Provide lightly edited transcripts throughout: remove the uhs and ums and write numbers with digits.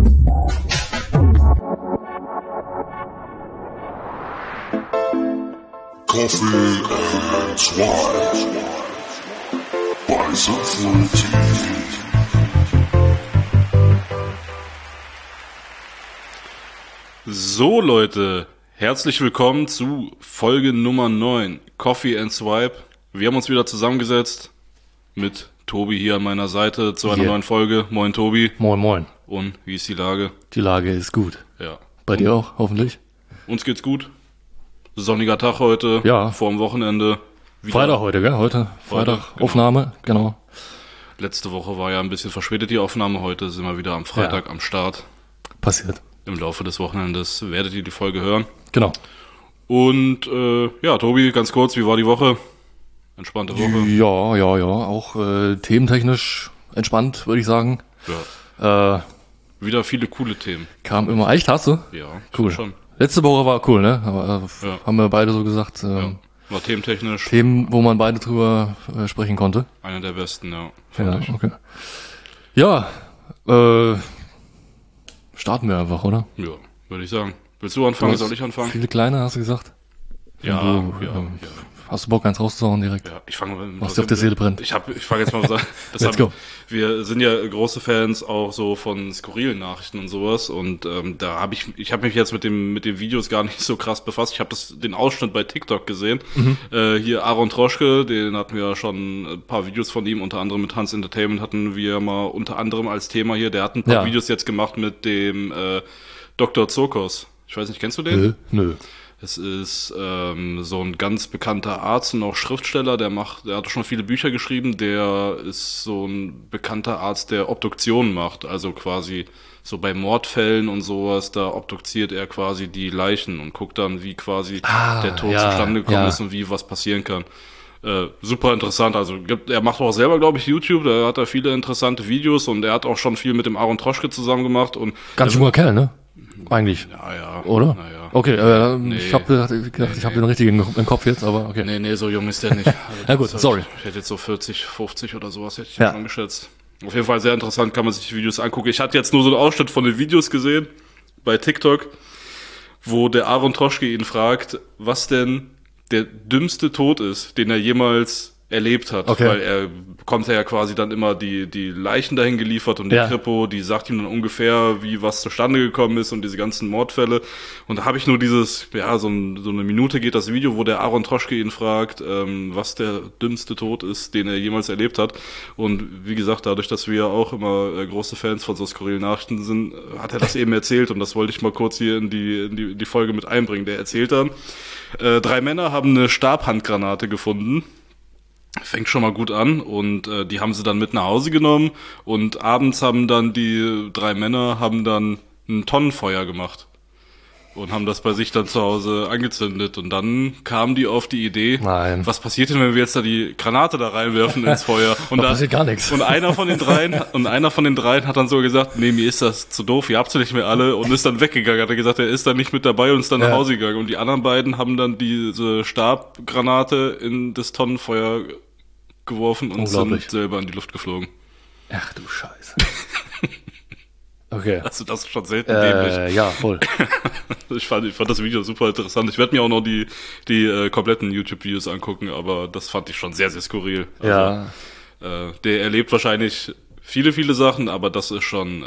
Coffee and Swine by Sinnvoll TV. So Leute, herzlich willkommen zu Folge Nummer 9, Coffee and Swipe. Wir haben uns wieder zusammengesetzt mit Tobi hier an meiner Seite zu einer neuen Folge. Moin Tobi. Moin moin. Und wie ist die Lage? Die Lage ist gut. Ja. Bei dir auch, hoffentlich? Uns geht's gut. Sonniger Tag heute, ja. Vor dem Wochenende. Freitag heute, gell? Heute Freitag, genau. Aufnahme, genau. Letzte Woche war ja ein bisschen verspätet die Aufnahme, heute sind wir wieder am Freitag am Start. Passiert. Im Laufe des Wochenendes werdet ihr die Folge hören. Genau. Und ja, Tobi, ganz kurz, wie war die Woche? Entspannte Woche? Ja, auch thementechnisch entspannt, würde ich sagen. Ja. Wieder viele coole Themen. Kam immer, echt, hast du? Ja, cool. Schon. Letzte Woche war cool, ne? Aber, haben wir beide so gesagt. War thementechnisch. Themen, wo man beide drüber sprechen konnte. Einer der besten, ja. Ja, okay. Ja, starten wir einfach, oder? Ja, würde ich sagen. Willst du anfangen? Soll ich anfangen? Viele kleine, hast du gesagt? Ja. Hast du Bock, eins rauszuhauen direkt? Ja, ich fange mal. Was dir auf der Seele brennt. Ich fange jetzt mal an. Let's go. Wir sind ja große Fans auch so von skurrilen Nachrichten und sowas. Und da habe ich habe mich jetzt mit den Videos gar nicht so krass befasst. Ich habe den Ausschnitt bei TikTok gesehen. Hier Aaron Troschke, den hatten wir ja schon ein paar Videos von ihm, unter anderem mit Hans Entertainment hatten wir mal unter anderem als Thema hier. Der hat ein paar Videos jetzt gemacht mit dem Dr. Zokos. Ich weiß nicht, kennst du den? Nö. Es ist so ein ganz bekannter Arzt und auch Schriftsteller, der hat schon viele Bücher geschrieben, der ist so ein bekannter Arzt, der Obduktionen macht, also quasi so bei Mordfällen und sowas, da obduziert er quasi die Leichen und guckt dann, wie quasi der Tod zustande gekommen ist und wie was passieren kann. Super interessant, also er macht auch selber, glaube ich, YouTube, da hat er viele interessante Videos und er hat auch schon viel mit dem Aaron Troschke zusammen gemacht. Und ganz junger Kerl, ne? Eigentlich. Ja. Oder? Naja. Okay, ich habe gedacht, ich habe den richtigen im Kopf jetzt, aber okay. Nee, so jung ist der nicht. Also ja gut, sorry. Ich hätte jetzt so 40, 50 oder sowas hätte ich schon geschätzt. Auf jeden Fall sehr interessant, kann man sich die Videos angucken. Ich hatte jetzt nur so einen Ausschnitt von den Videos gesehen bei TikTok, wo der Aaron Troschke ihn fragt, was denn der dümmste Tod ist, den er jemals erlebt hat, weil er bekommt ja quasi dann immer die Leichen dahin geliefert und die Kripo, die sagt ihm dann ungefähr, wie was zustande gekommen ist und diese ganzen Mordfälle. Und da habe ich nur dieses, so eine Minute geht das Video, wo der Aaron Troschke ihn fragt, was der dümmste Tod ist, den er jemals erlebt hat. Und wie gesagt, dadurch, dass wir ja auch immer große Fans von so skurrilen Nachrichten sind, hat er das eben erzählt und das wollte ich mal kurz hier in die Folge mit einbringen. Der erzählt dann, 3 Männer haben eine Stabhandgranate gefunden. Fängt schon mal gut an und die haben sie dann mit nach Hause genommen und abends haben dann die 3 Männer ein Tonnenfeuer gemacht und haben das bei sich dann zu Hause angezündet und dann kamen die auf die Idee, was passiert denn, wenn wir jetzt da die Granate da reinwerfen ins Feuer? Und da passiert gar nichts. Und einer von den dreien hat dann so gesagt, nee, mir ist das zu doof, ihr habt sie nicht mehr alle und ist dann weggegangen. Hat er gesagt, er ist dann nicht mit dabei und ist dann nach Hause gegangen. Und die anderen beiden haben dann diese Stabgranate in das Tonnenfeuer geworfen und sind selber in die Luft geflogen. Ach du Scheiße. Okay. Also das ist schon selten dämlich. Ja, voll. Ich fand das Video super interessant. Ich werde mir auch noch die kompletten YouTube-Videos angucken, aber das fand ich schon sehr, sehr skurril. Also, der erlebt wahrscheinlich viele, viele Sachen, aber das ist schon,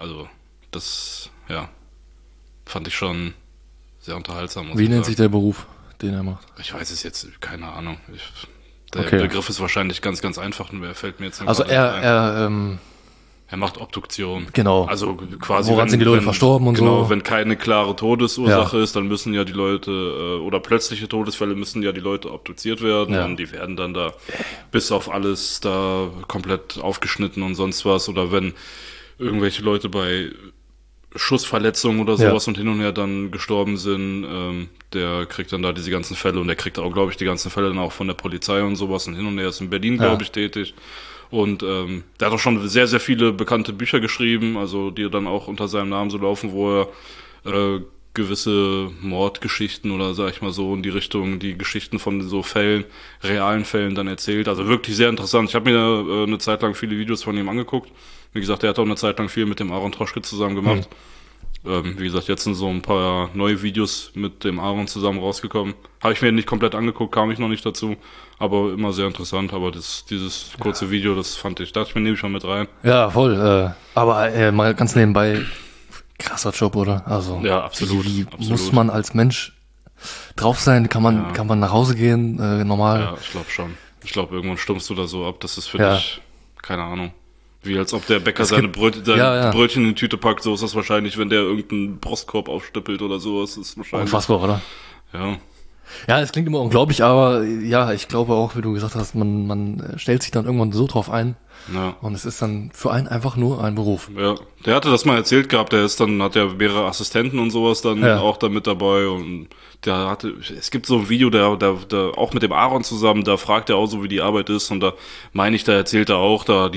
fand ich schon sehr unterhaltsam. Wie nennt sich der Beruf, den er macht? Ich weiß es jetzt, keine Ahnung. Der Begriff ist wahrscheinlich ganz, ganz einfach und fällt mir jetzt nicht ein. Er macht Obduktion. Genau. Also quasi, woran sind die Leute verstorben und so? Genau, wenn keine klare Todesursache ist, dann müssen ja die Leute, oder plötzliche Todesfälle müssen ja die Leute obduziert werden und die werden dann da bis auf alles da komplett aufgeschnitten und sonst was. Oder wenn irgendwelche Leute bei Schussverletzungen oder sowas und hin und her dann gestorben sind, der kriegt dann da diese ganzen Fälle und der kriegt auch, glaube ich, die ganzen Fälle dann auch von der Polizei und sowas und hin und her ist in Berlin, glaube ich, tätig. Und der hat auch schon sehr, sehr viele bekannte Bücher geschrieben, also die dann auch unter seinem Namen so laufen, wo er gewisse Mordgeschichten oder sag ich mal so in die Richtung, die Geschichten von so Fällen, realen Fällen dann erzählt. Also wirklich sehr interessant. Ich habe mir eine Zeit lang viele Videos von ihm angeguckt. Wie gesagt, der hat auch eine Zeit lang viel mit dem Aaron Troschke zusammen gemacht. Wie gesagt, jetzt sind so ein paar neue Videos mit dem Aaron zusammen rausgekommen. Habe ich mir nicht komplett angeguckt, kam ich noch nicht dazu. Aber immer sehr interessant. Aber dieses kurze Video, das dachte ich mir, nehme ich mal mit rein. Ja, voll. Aber mal ganz nebenbei, krasser Job, oder? Also, ja, absolut. Wie absolut. muss man als Mensch drauf sein? Kann man nach Hause gehen, normal? Ja, ich glaube schon. Ich glaube, irgendwann stumpfst du da so ab. Das ist für dich, keine Ahnung. Wie als ob der Bäcker seine Brötchen in die Tüte packt. So ist das wahrscheinlich, wenn der irgendeinen Brustkorb aufstüppelt oder so. Das ist wahrscheinlich. Unfassbar, oder? Ja. Ja, es klingt immer unglaublich, aber ja, ich glaube auch, wie du gesagt hast, man stellt sich dann irgendwann so drauf ein. Ja. Und es ist dann für einen einfach nur ein Beruf. Ja, der hatte das mal erzählt gehabt, hat ja mehrere Assistenten und sowas dann auch da mit dabei und es gibt so ein Video, der auch mit dem Aaron zusammen, da fragt er auch so, wie die Arbeit ist und da meine ich, da erzählt er auch da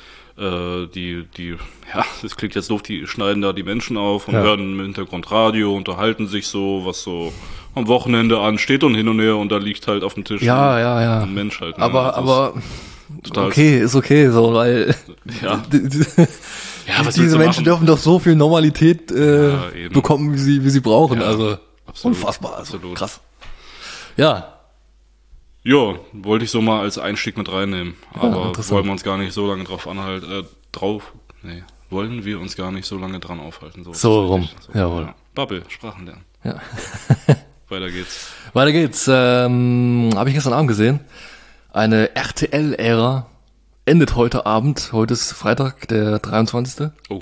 das klingt jetzt doof, die schneiden da die Menschen auf und hören im Hintergrund Radio, unterhalten sich so, was so am Wochenende ansteht und hin und her und da liegt halt auf dem Tisch ein Mensch halt. Ne? Aber ist okay, so, weil diese Menschen dürfen doch so viel Normalität bekommen, wie sie brauchen. Ja, also absolut, unfassbar, also absolut. Krass. Ja. Ja, wollte ich so mal als Einstieg mit reinnehmen. Aber wollen wir uns gar nicht so lange wollen wir uns gar nicht so lange dran aufhalten. So rum, jawohl. Ja. Bubble, Sprachen lernen. Ja. Weiter geht's. Habe ich gestern Abend gesehen. Eine RTL-Ära endet heute Abend. Heute ist Freitag, der 23. Oh.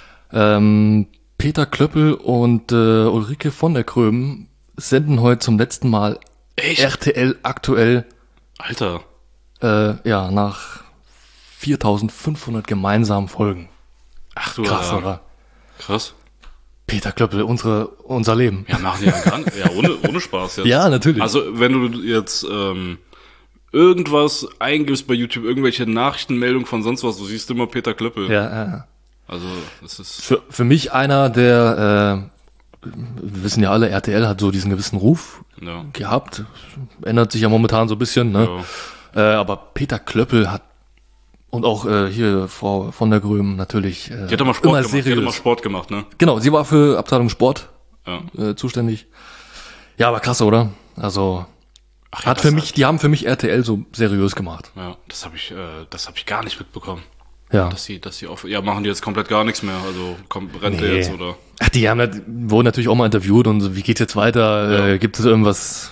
Peter Klöppel und Ulrike von der Krömen senden heute zum letzten Mal RTL aktuell. Alter. Nach 4.500 gemeinsamen Folgen. Ach du krass, oder? Krass. Peter Klöppel, unser Leben. Ja, machen die gar nicht. Ja, ohne Spaß jetzt. Ja, natürlich. Also, wenn du jetzt irgendwas eingibst bei YouTube, irgendwelche Nachrichtenmeldungen von sonst was, du siehst immer Peter Klöppel. Ja. Also, das ist... Für mich einer, der, wir wissen ja alle, RTL hat so diesen gewissen Ruf gehabt. Ändert sich ja momentan so ein bisschen, ne? Ja. Aber Peter Klöppel hat und auch hier Frau von der Gröben natürlich die hat immer Sport gemacht, ne? Genau, sie war für Abteilung Sport zuständig. Ja, aber krass, oder? Also die haben für mich RTL so seriös gemacht. Ja, das hab ich gar nicht mitbekommen. Ja. Dass sie machen die jetzt komplett gar nichts mehr, also rennt der jetzt oder? Ach, wurden natürlich auch mal interviewt und so, wie geht's jetzt weiter? Gibt es irgendwas?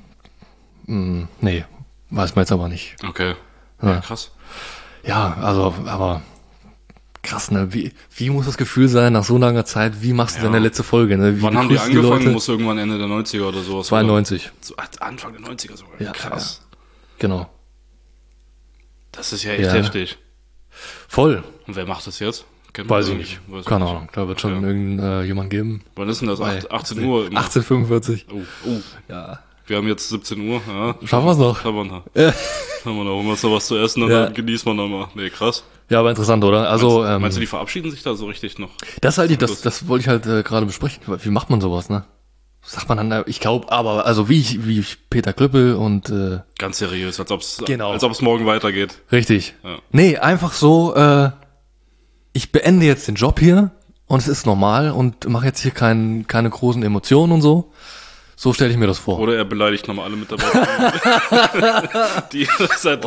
Nee, weiß man jetzt aber nicht. Okay. Ja, krass. Ja, also, aber krass, ne? Wie muss das Gefühl sein nach so langer Zeit? Wie machst du deine letzte Folge? Ne? Wann haben die angefangen? Muss irgendwann Ende der 90er oder sowas? 92. Oder? Anfang der 90er sogar. Ja, krass. Ja. Genau. Das ist ja echt heftig. Voll. Und wer macht das jetzt? Weiß ich nicht. Keine Ahnung. Da wird schon irgendjemand geben. Wann ist denn das? 18 Uhr? 18:45. Oh. Ja. Wir haben jetzt 17 Uhr. Ja. Schaffen wir es noch? Schaffen wir noch. Haben wir noch. Holen wir uns noch was zu essen und dann genießen wir noch mal. Nee, krass. Ja, aber interessant, oder? Also, meinst du, die verabschieden sich da so richtig noch? Das wollte ich halt gerade besprechen. Wie macht man sowas, ne? Sagt man dann, ich glaube, aber, also wie Peter Klöppel und ganz seriös, als ob es morgen weitergeht. Richtig. Ja. Nee, einfach so, ich beende jetzt den Job hier und es ist normal und mache jetzt hier keine großen Emotionen und so. So stelle ich mir das vor. Oder er beleidigt nochmal alle Mitarbeiter. Die seit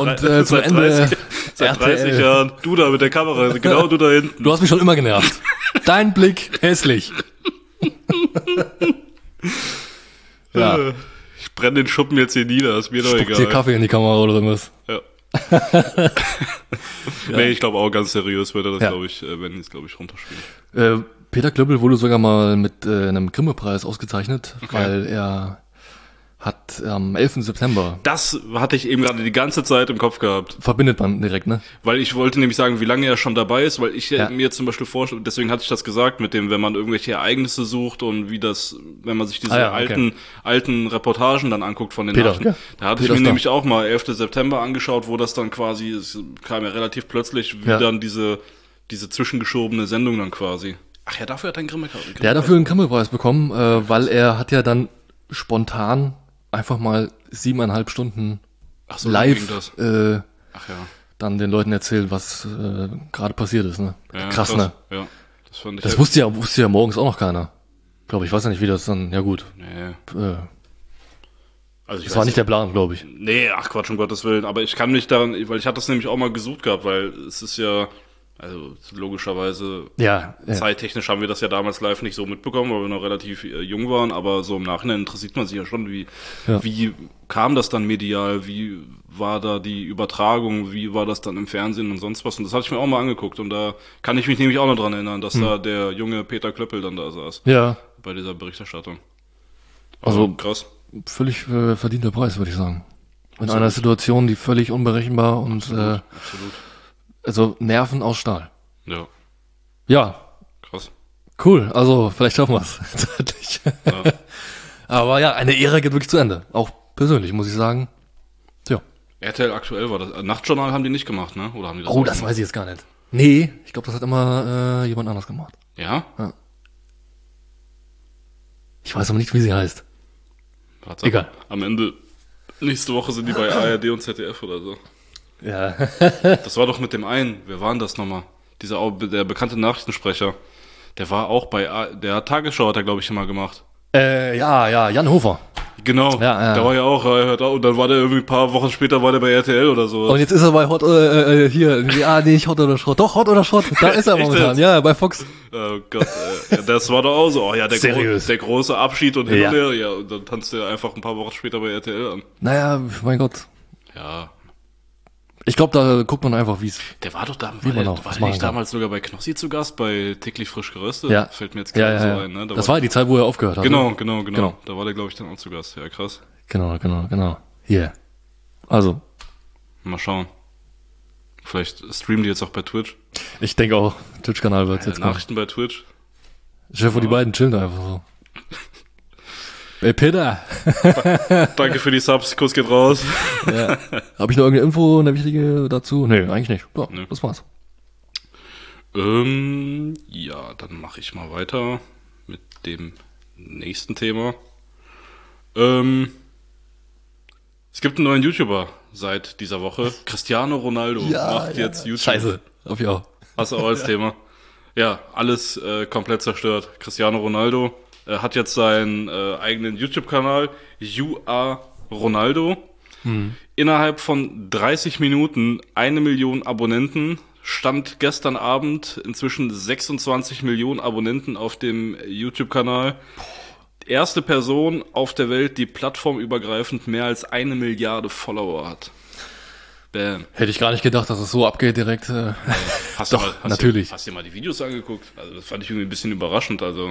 30 Jahren. Du da mit der Kamera, genau du da hinten. Du hast mich schon immer genervt. Dein Blick hässlich. Ja. Ich brenne den Schuppen jetzt hier nieder, ist mir doch egal. Dir Kaffee in die Kamera oder irgendwas. Ja. Nee, ich glaube auch ganz seriös wird er das, glaube ich, wenn die es, glaube ich, runterspielen. Peter Klöppel wurde sogar mal mit einem Grimme-Preis ausgezeichnet, weil er hat am 11. September... Das hatte ich eben gerade die ganze Zeit im Kopf gehabt. Verbindet man direkt, ne? Weil ich wollte nämlich sagen, wie lange er schon dabei ist, weil ich mir zum Beispiel vorstelle, deswegen hatte ich das gesagt, mit dem, wenn man irgendwelche Ereignisse sucht und wie das, wenn man sich diese alten Reportagen dann anguckt von den Nachrichten. Da hatte ich mir nämlich auch mal 11. September angeschaut, wo das dann quasi, es kam ja relativ plötzlich, wie dann diese zwischengeschobene Sendung dann quasi. Ach ja, dafür hat er einen Grimme-Preis. Der hat dafür einen Grimme-Preis bekommen, weil er hat ja dann spontan einfach mal 7,5 Stunden live dann den Leuten erzählt, was gerade passiert ist. Ne? Ja, krass, ne? Ja, das fand ich. Das wusste ja morgens auch noch keiner. Glaube ich, weiß ja nicht, wie das dann. Ja gut. Nee. Also das war nicht der Plan, glaube ich. Nee, ach Quatsch, um Gottes Willen. Aber ich kann mich daran, weil ich hatte das nämlich auch mal gesucht gehabt, weil es ist ja, also logischerweise, zeittechnisch haben wir das ja damals live nicht so mitbekommen, weil wir noch relativ jung waren, aber so im Nachhinein interessiert man sich ja schon, wie kam das dann medial, wie war da die Übertragung, wie war das dann im Fernsehen und sonst was. Und das hatte ich mir auch mal angeguckt und da kann ich mich nämlich auch noch dran erinnern, dass da der junge Peter Klöppel dann da saß. Ja. Bei dieser Berichterstattung. Also krass. Völlig verdienter Preis, würde ich sagen. In einer Situation, die völlig unberechenbar und absolut. Also Nerven aus Stahl. Ja. Ja. Krass. Cool, also vielleicht schaffen wir es. Ja. Aber ja, eine Ära geht wirklich zu Ende. Auch persönlich, muss ich sagen. Ja. RTL aktuell war das. Nachtjournal haben die nicht gemacht, ne? Oder haben die das das weiß ich jetzt gar nicht. Nee, ich glaube, das hat immer jemand anders gemacht. Ja? Ich weiß aber nicht, wie sie heißt. Warte, egal. Am Ende, nächste Woche sind die bei ARD und ZDF oder so. Ja. Das war doch mit dem einen, wer war denn das nochmal? Der bekannte Nachrichtensprecher. Der war auch der Tagesschau hat er, glaube ich, immer gemacht. Jan Hofer. Genau, der war ja auch, und dann war der irgendwie ein paar Wochen später war der bei RTL oder so. Und jetzt ist er bei Hot, nicht Hot oder Schrott. Doch, Hot oder Schrott, da ist er momentan, ja, bei Fox. Oh Gott, das war doch auch so, der große Abschied und hin und her, und dann tanzt er einfach ein paar Wochen später bei RTL an. Naja, mein Gott. Ja. Ich glaube, da guckt man einfach, wie es. Der war doch war der nicht damals sogar bei Knossi zu Gast, bei täglich frisch geröstet? Ja. Fällt mir jetzt gerade so ein, ne? Das war die Zeit, wo er aufgehört hat. Genau. Da war der, glaube ich, dann auch zu Gast. Ja, krass. Genau. Hier. Also. Mal schauen. Vielleicht streamen die jetzt auch bei Twitch. Ich denke auch, Twitch-Kanal wird jetzt Nachrichten bei Twitch. Chef, die beiden chillen da einfach so. Ey, Peter. Danke für die Subs, Kuss geht raus. Ja. Habe ich noch irgendeine Info, eine wichtige dazu? Nee, eigentlich nicht. Ja, nee. Das war's. Ja, dann mache ich mal weiter mit dem nächsten Thema. Es gibt einen neuen YouTuber seit dieser Woche. Cristiano Ronaldo macht jetzt YouTube. Scheiße, hab ich auch. Hast du auch als Thema. Ja, alles komplett zerstört. Cristiano Ronaldo hat jetzt seinen eigenen YouTube-Kanal, You Are Ronaldo. Innerhalb von 30 Minuten 1 Million Abonnenten. Stand gestern Abend inzwischen 26 Millionen Abonnenten auf dem YouTube-Kanal. Erste Person auf der Welt, die plattformübergreifend mehr als 1 Milliarde Follower hat. Bam. Hätte ich gar nicht gedacht, dass es so abgeht direkt. Natürlich. Hast du dir mal die Videos angeguckt? Also das fand ich irgendwie ein bisschen überraschend. Also.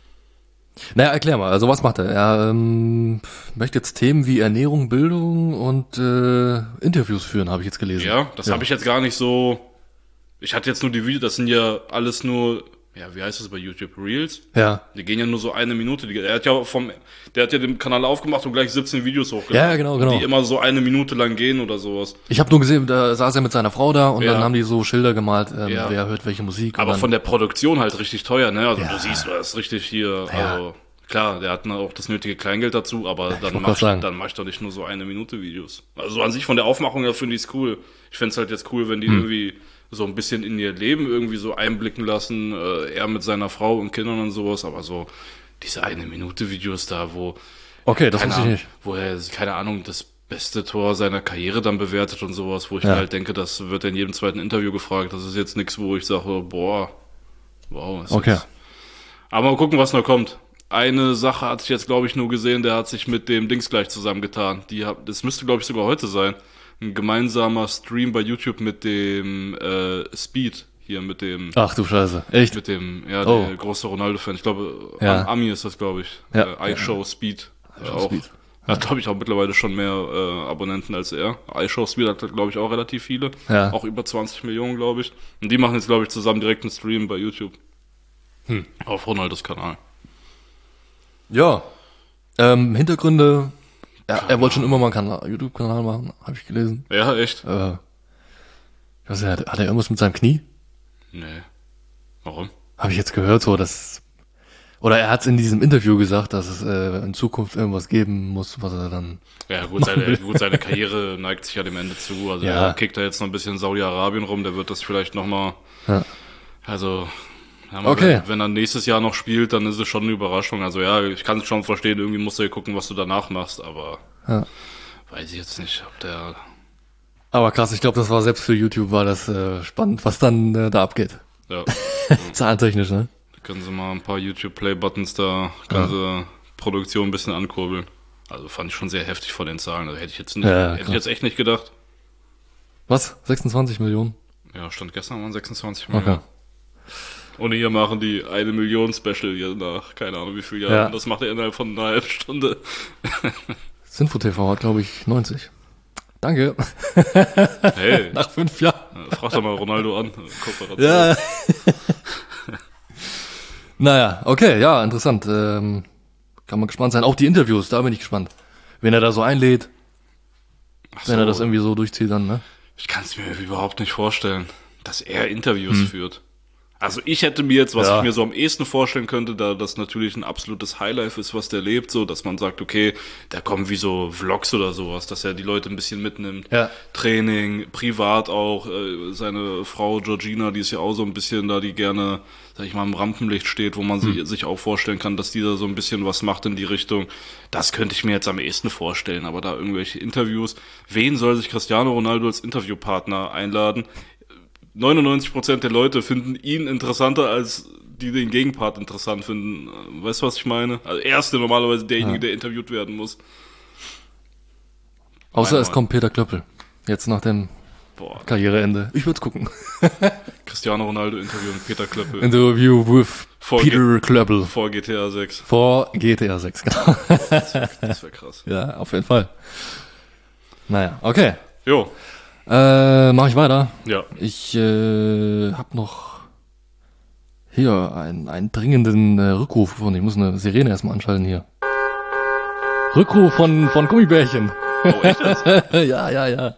Naja, erklär mal. Also was macht er? Er möchte jetzt Themen wie Ernährung, Bildung und Interviews führen, habe ich jetzt gelesen. Ja, das habe ich jetzt gar nicht so. Ich hatte jetzt nur die Videos, das sind ja alles nur, wie heißt das bei YouTube? Reels? Ja. Die gehen ja nur so 1 Minute. Der hat ja den Kanal aufgemacht und gleich 17 Videos hochgeladen. Ja, genau. Die immer so 1 Minute lang gehen oder sowas. Ich habe nur gesehen, da saß er mit seiner Frau da und dann haben die so Schilder gemalt, wer hört welche Musik. Aber von der Produktion halt richtig teuer, ne? Also du siehst, das ist richtig hier, also klar, der hat auch das nötige Kleingeld dazu, aber dann mach ich doch nicht nur so 1 Minute Videos. Also an sich von der Aufmachung her finde ich es cool. Ich fände es halt jetzt cool, wenn die irgendwie so ein bisschen in ihr Leben irgendwie so einblicken lassen, er mit seiner Frau und Kindern und sowas, aber so diese 1 Minute Videos da, wo das wusste ich nicht. Wo er, keine Ahnung, das beste Tor seiner Karriere dann bewertet und sowas, wo ich mir halt denke, das wird in jedem zweiten Interview gefragt. Das ist jetzt nichts, wo ich sage, boah, wow. Aber mal gucken, was noch kommt. Eine Sache hatte ich jetzt, glaube ich, nur gesehen, der hat sich mit dem Dings gleich zusammengetan. Das müsste, glaube ich, sogar heute sein. Ein gemeinsamer Stream bei YouTube mit dem Speed hier, mit dem. Ach du Scheiße, echt? Mit dem, der große Ronaldo-Fan. Ich glaube, Ami ist das, glaube ich. iShow Speed. Speed. Hat, glaube ich, auch mittlerweile schon mehr Abonnenten als er. iShow Speed hat, glaube ich, auch relativ viele. Ja. Auch über 20 Millionen, glaube ich. Und die machen jetzt, glaube ich, zusammen direkt einen Stream bei YouTube. Auf Ronaldos Kanal. Ja. Hintergründe. Er wollte schon immer mal einen YouTube-Kanal machen, habe ich gelesen. Ja, echt? Ich weiß nicht, hat er irgendwas mit seinem Knie? Nee. Warum? Habe ich jetzt gehört, so, Oder er hat es in diesem Interview gesagt, dass es in Zukunft irgendwas geben muss, was er dann... Ja gut, seine Karriere neigt sich ja dem Ende zu. Also er kickt da jetzt noch ein bisschen in Saudi-Arabien rum, der wird das vielleicht nochmal... Ja. Also... Okay. Wenn er nächstes Jahr noch spielt, dann ist es schon eine Überraschung. Also ja, ich kann es schon verstehen, irgendwie musst du ja gucken, was du danach machst, aber weiß ich jetzt nicht, ob der... Aber krass, ich glaube, das war selbst für YouTube war das spannend, was dann da abgeht. Ja. Zahlentechnisch, ne? Da können sie mal ein paar YouTube-Play-Buttons da, können sie Produktion ein bisschen ankurbeln. Also fand ich schon sehr heftig von den Zahlen. Also hätte ich jetzt nicht, hätte ich jetzt echt nicht gedacht. Was? 26 Millionen? Ja, stand gestern waren 26 Millionen. Und hier machen die 1 Million Special hier nach, keine Ahnung wie viel Jahren. Ja. Das macht er innerhalb von einer halben Stunde. SinfoTV hat, glaube ich, 90. Danke. Hey. Nach 5 Jahren. Frag doch mal Ronaldo an. Kooperation. Ja. Naja, okay, ja, interessant. Kann man gespannt sein. Auch die Interviews, da bin ich gespannt. Wenn er da so einlädt. Wenn er das irgendwie so durchzieht dann, ne? Ich kann es mir überhaupt nicht vorstellen, dass er Interviews führt. Also ich hätte mir jetzt, was ich mir so am ehesten vorstellen könnte, da das natürlich ein absolutes Highlife ist, was der lebt, so, dass man sagt, okay, da kommen wie so Vlogs oder sowas, dass er die Leute ein bisschen mitnimmt. Ja. Training, privat auch, seine Frau Georgina, die ist ja auch so ein bisschen da, die gerne, sag ich mal, im Rampenlicht steht, wo man sich auch vorstellen kann, dass die da so ein bisschen was macht in die Richtung. Das könnte ich mir jetzt am ehesten vorstellen, aber da irgendwelche Interviews, wen soll sich Cristiano Ronaldo als Interviewpartner einladen? 99% der Leute finden ihn interessanter, als die den Gegenpart interessant finden. Weißt du, was ich meine? Also er ist normalerweise derjenige, der interviewt werden muss. Außer es kommt Peter Klöppel. Jetzt nach dem Karriereende. Ich würde gucken. Cristiano Ronaldo Interview mit Peter Klöppel. Interview with Peter Klöppel. Vor GTA 6. Vor GTA 6, genau. Das wär krass. Ja, auf jeden Fall. Naja, okay. Jo. Mach ich weiter? Ja. Ich habe noch hier einen dringenden Rückruf und ich muss eine Sirene erstmal anschalten hier. Rückruf von Gummibärchen. Oh, echt das? Ja.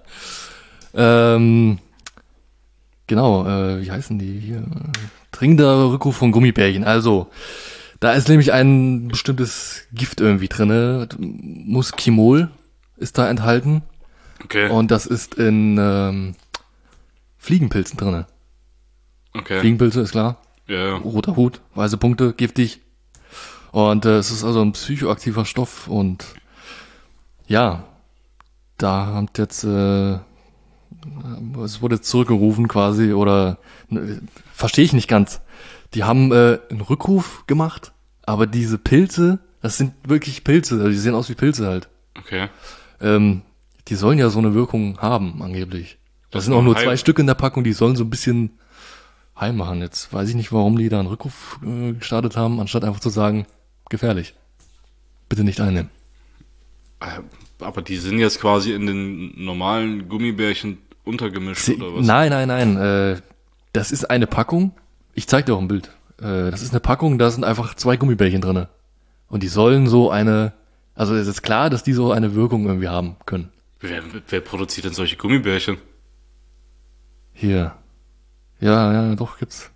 Genau, wie heißen die hier? Dringender Rückruf von Gummibärchen. Also, da ist nämlich ein bestimmtes Gift irgendwie drinne. Muskimol ist da enthalten. Okay. Und das ist in Fliegenpilzen drinne. Okay. Fliegenpilze, ist klar. Ja. Roter Hut, weiße Punkte, giftig. Und es ist also ein psychoaktiver Stoff und ja, da hat jetzt es wurde jetzt zurückgerufen quasi oder verstehe ich nicht ganz. Die haben einen Rückruf gemacht, aber diese Pilze, das sind wirklich Pilze, also die sehen aus wie Pilze halt. Okay. Die sollen ja so eine Wirkung haben, angeblich. Das sind auch nur 2 Stück in der Packung, die sollen so ein bisschen heim machen. Jetzt weiß ich nicht, warum die da einen Rückruf gestartet haben, anstatt einfach zu sagen, gefährlich. Bitte nicht einnehmen. Aber die sind jetzt quasi in den normalen Gummibärchen untergemischt, oder was? Nein. Das ist eine Packung. Ich zeig dir auch ein Bild. Das ist eine Packung, da sind einfach 2 Gummibärchen drinne. Und die sollen so also es ist klar, dass die so eine Wirkung irgendwie haben können. Wer produziert denn solche Gummibärchen? Hier. Ja, doch, gibt's.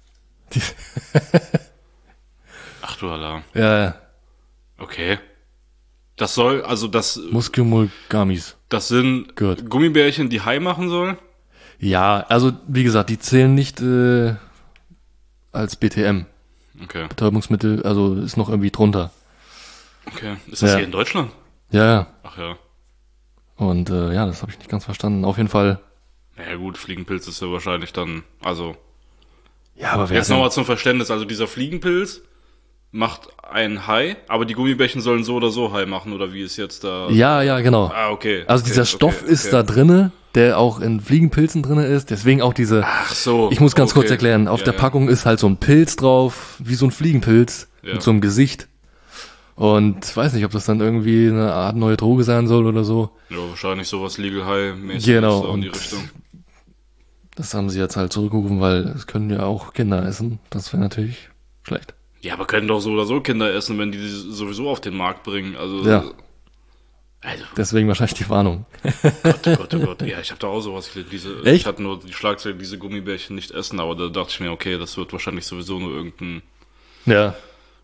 Ach du Alarm. Ja. Okay. Das soll, also das... Muskimol-Gummies. Das sind Good. Gummibärchen, die high machen sollen? Ja, also wie gesagt, die zählen nicht als BTM. Okay. Betäubungsmittel, also ist noch irgendwie drunter. Okay. Ist das hier in Deutschland? Ja. Ach ja. Und das habe ich nicht ganz verstanden. Auf jeden Fall. Naja gut, Fliegenpilz ist ja wahrscheinlich dann, also... Ja, aber wer jetzt nochmal zum Verständnis, also dieser Fliegenpilz macht einen High, aber die Gummibärchen sollen so oder so High machen, oder wie ist jetzt da... Ja, genau. Ah, okay. Also dieser Stoff ist da drinne, der auch in Fliegenpilzen drinne ist, deswegen auch diese... Ach so. Ich muss ganz kurz erklären, auf der Packung ist halt so ein Pilz drauf, wie so ein Fliegenpilz, mit so einem Gesicht. Und weiß nicht, ob das dann irgendwie eine Art neue Droge sein soll oder so. Ja, wahrscheinlich sowas Legal High-mäßig. Genau. So in die Richtung. Das haben sie jetzt halt zurückgerufen, weil es können ja auch Kinder essen. Das wäre natürlich schlecht. Ja, aber können doch so oder so Kinder essen, wenn die sowieso auf den Markt bringen. Also, ja. Deswegen wahrscheinlich die Warnung. Gott. Ja, ich habe da auch sowas. Echt? Ich hatte nur die Schlagzeile, diese Gummibärchen nicht essen, aber da dachte ich mir, okay, das wird wahrscheinlich sowieso nur irgendein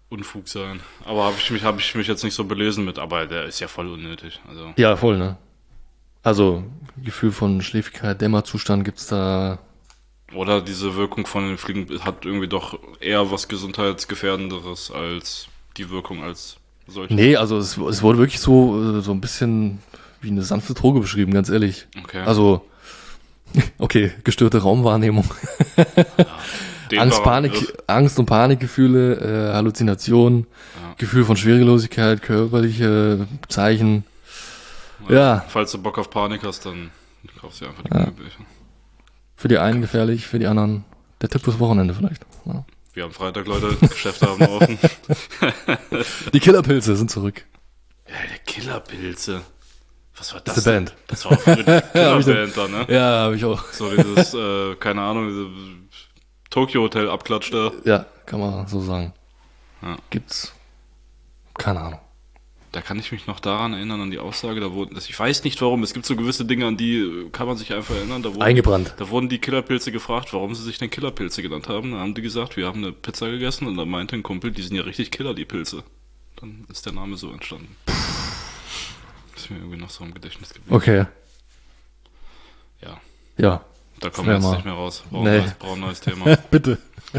Unfug sein. Aber habe ich mich jetzt nicht so belesen mit, aber der ist ja voll unnötig. Also. Ja, voll, ne? Also, Gefühl von Schläfrigkeit, Dämmerzustand gibt's da. Oder diese Wirkung von den Fliegen hat irgendwie doch eher was Gesundheitsgefährdenderes als die Wirkung als solche. Nee, also es wurde wirklich so ein bisschen wie eine sanfte Droge beschrieben, ganz ehrlich. Okay. Also, okay, gestörte Raumwahrnehmung. Ja, Angst und Panikgefühle, Halluzinationen, Gefühl von Schwerelosigkeit, körperliche Zeichen. Ja. Falls du Bock auf Panik hast, dann kaufst du einfach die Gummibärchen. Für die einen gefährlich, für die anderen der Tipp fürs Wochenende vielleicht. Ja. Wir haben Freitag, Leute, Geschäfte haben offen. Die Killerpilze sind zurück. Ja, der Killerpilze. Was war das? Das ist eine Band. Das war auch eine Killerband da, ne? Ja, habe ich auch. So dieses, keine Ahnung, diese Tokyo Hotel Abklatsch da. Ja, kann man so sagen. Ja. Gibt's. Keine Ahnung. Da kann ich mich noch daran erinnern, an die Aussage, ich weiß nicht warum, es gibt so gewisse Dinge, an die kann man sich einfach erinnern. Eingebrannt. Da wurden die Killerpilze gefragt, warum sie sich denn Killerpilze genannt haben. Da haben die gesagt, wir haben eine Pizza gegessen und dann meinte ein Kumpel, die sind ja richtig Killer, die Pilze. Dann ist der Name so entstanden. Ist mir irgendwie noch so im Gedächtnis geblieben. Okay. Ja. Ja. Da kommen wir jetzt nicht mehr raus. Brauchen ein neues Thema. Bitte.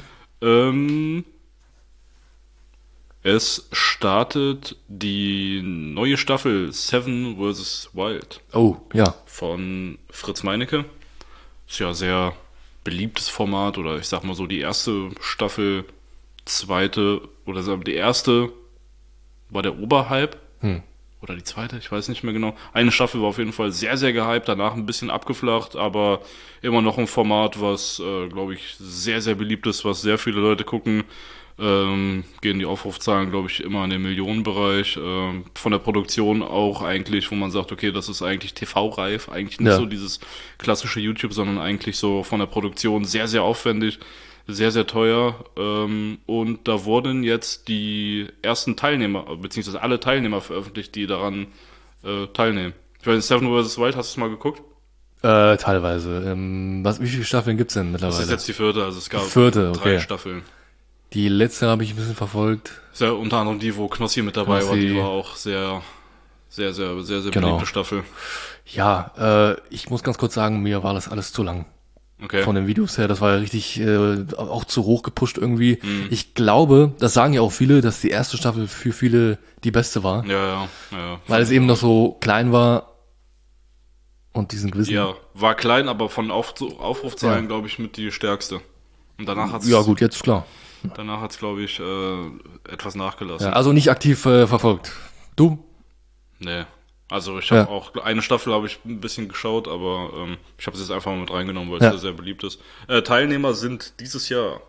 Es startet die neue Staffel Seven vs. Wild. Oh, ja. Von Fritz Meinecke. Ist ja sehr beliebtes Format, oder ich sag mal so die erste Staffel, zweite, oder sagen wir die erste war der Oberhype. Oder die zweite, ich weiß nicht mehr genau. Eine Staffel war auf jeden Fall sehr, sehr gehypt, danach ein bisschen abgeflacht, aber immer noch ein Format, was, glaube ich, sehr, sehr beliebt ist, was sehr viele Leute gucken. Gehen die Aufrufzahlen, glaube ich, immer in den Millionenbereich. Von der Produktion auch eigentlich, wo man sagt, okay, das ist eigentlich TV-reif, eigentlich nicht so dieses klassische YouTube, sondern eigentlich so von der Produktion sehr, sehr aufwendig, sehr, sehr teuer. Und da wurden jetzt die ersten Teilnehmer, beziehungsweise alle Teilnehmer veröffentlicht, die daran teilnehmen. Ich weiß nicht, Seven vs. Wild, hast du es mal geguckt? Teilweise. Wie viele Staffeln gibt's denn mittlerweile? Das ist jetzt die vierte, also es gab 3 Staffeln. Die letzte habe ich ein bisschen verfolgt. Ist ja unter anderem die, wo Knossi mit dabei war, die war auch sehr, sehr, sehr, sehr, sehr beliebte Staffel. Ja, ich muss ganz kurz sagen, mir war das alles zu lang. Okay. Von den Videos her, das war ja richtig auch zu hoch gepusht irgendwie. Ich glaube, das sagen ja auch viele, dass die erste Staffel für viele die beste war. Ja. Weil es eben noch so klein war und diesen gewissen... Ja, war klein, aber von Aufrufzahlen, glaube ich, mit die stärkste. Und danach hat's... Ja gut, jetzt klar. Danach hat's, glaube ich, etwas nachgelassen. Ja, also nicht aktiv verfolgt. Du? Nee. Also ich habe auch, eine Staffel habe ich ein bisschen geschaut, aber ich habe es jetzt einfach mal mit reingenommen, weil es sehr, sehr beliebt ist. Teilnehmer sind dieses Jahr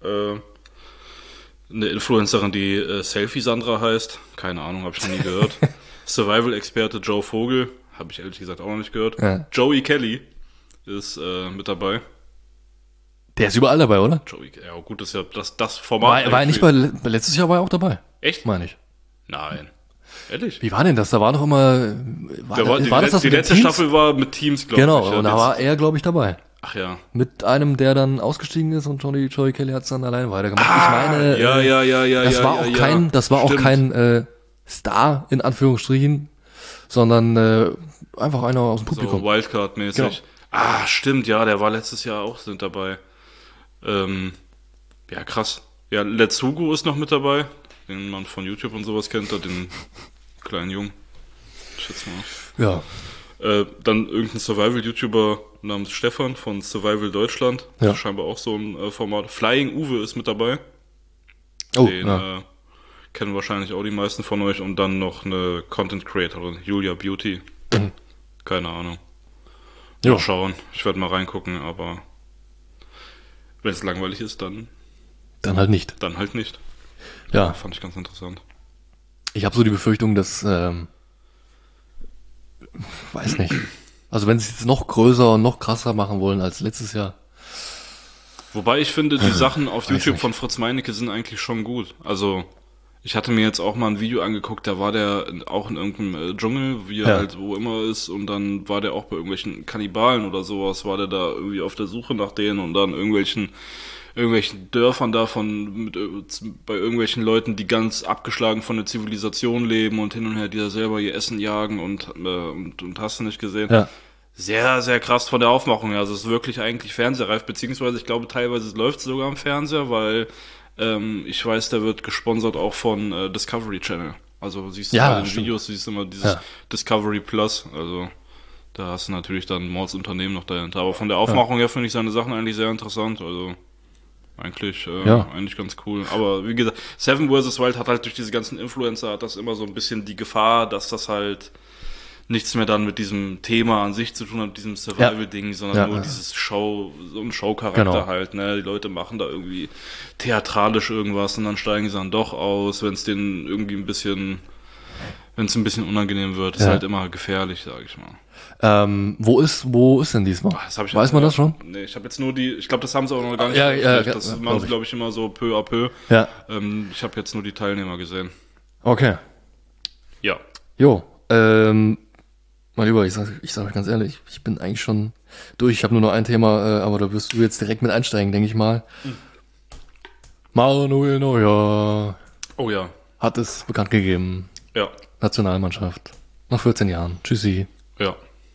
eine Influencerin, die Selfie Sandra heißt. Keine Ahnung, habe ich noch nie gehört. Survival-Experte Joe Vogel, habe ich ehrlich gesagt auch noch nicht gehört. Ja. Joey Kelly ist mit dabei. Der ist überall dabei, oder? Joey, ja gut, das ist ja das Format. War er nicht letztes Jahr war er auch dabei? Echt? Meine ich. Nein. Ehrlich? Wie war denn das? Da war doch immer... Die letzte Staffel war mit Teams, glaube ich. Genau, und da war er, glaube ich, dabei. Ach ja. Mit einem, der dann ausgestiegen ist, und Joey Kelly hat es dann alleine weitergemacht. Ich meine, das war auch kein Star, in Anführungsstrichen, sondern einfach einer aus dem Publikum. So Wildcard-mäßig. Genau. Stimmt, ja, der war letztes Jahr auch dabei. Ja, krass. Ja, Let's Hugo ist noch mit dabei, den man von YouTube und sowas kennt, den kleinen Jungen. Ich schätze mal. Ja. Dann irgendein Survival-YouTuber namens Stefan von Survival Deutschland. Ja. Scheinbar auch so ein Format. Flying Uwe ist mit dabei. Oh, den kennen wahrscheinlich auch die meisten von euch. Und dann noch eine Content-Creatorin, Julia Beauty. Keine Ahnung. Ja. Mal schauen. Ich werde mal reingucken, aber wenn es langweilig ist, dann halt nicht. Dann halt nicht. Ja. Fand ich ganz interessant. Ich habe so die Befürchtung, dass weiß nicht. Also wenn sie es jetzt noch größer und noch krasser machen wollen als letztes Jahr. Wobei ich finde, die Sachen auf YouTube von Fritz Meinecke sind eigentlich schon gut. Also ich hatte mir jetzt auch mal ein Video angeguckt, da war der auch in irgendeinem Dschungel, wie er halt wo immer ist, und dann war der auch bei irgendwelchen Kannibalen oder sowas, war der da irgendwie auf der Suche nach denen und dann irgendwelchen irgendwelchen Dörfern da bei irgendwelchen Leuten, die ganz abgeschlagen von der Zivilisation leben und hin und her, die da selber ihr Essen jagen und hast du nicht gesehen. Ja. Sehr, sehr krass von der Aufmachung her. Also es ist wirklich eigentlich fernsehreif, beziehungsweise ich glaube teilweise läuft es sogar am Fernseher, weil ich weiß, der wird gesponsert auch von Discovery Channel. Also siehst du bei den Videos, siehst du immer dieses Discovery Plus, also da hast du natürlich dann Mordsunternehmen noch dahinter. Aber von der Aufmachung her finde ich seine Sachen eigentlich sehr interessant, also eigentlich ganz cool. Aber wie gesagt, Seven vs. Wild hat halt durch diese ganzen Influencer hat das immer so ein bisschen die Gefahr, dass das halt nichts mehr dann mit diesem Thema an sich zu tun hat, mit diesem Survival-Ding, sondern nur dieses so ein Show-Charakter halt, ne? Die Leute machen da irgendwie theatralisch irgendwas und dann steigen sie dann doch aus, wenn es denen irgendwie ein bisschen unangenehm wird. Ist halt immer gefährlich, sag ich mal. Wo ist denn diesmal? Weiß man das schon? Nee, ich habe jetzt nur ich glaube, das haben sie auch noch gar nicht. Das machen sie, glaube ich, immer so peu à peu. Ja. Ich habe jetzt nur die Teilnehmer gesehen. Okay. Ja. Jo, mein Lieber, ich sag euch ganz ehrlich, ich bin eigentlich schon durch. Ich habe nur noch ein Thema, aber da wirst du jetzt direkt mit einsteigen, denke ich mal. Manuel Neuer. Oh ja. Hat es bekannt gegeben. Ja. Nationalmannschaft. Nach 14 Jahren. Tschüssi. Ja.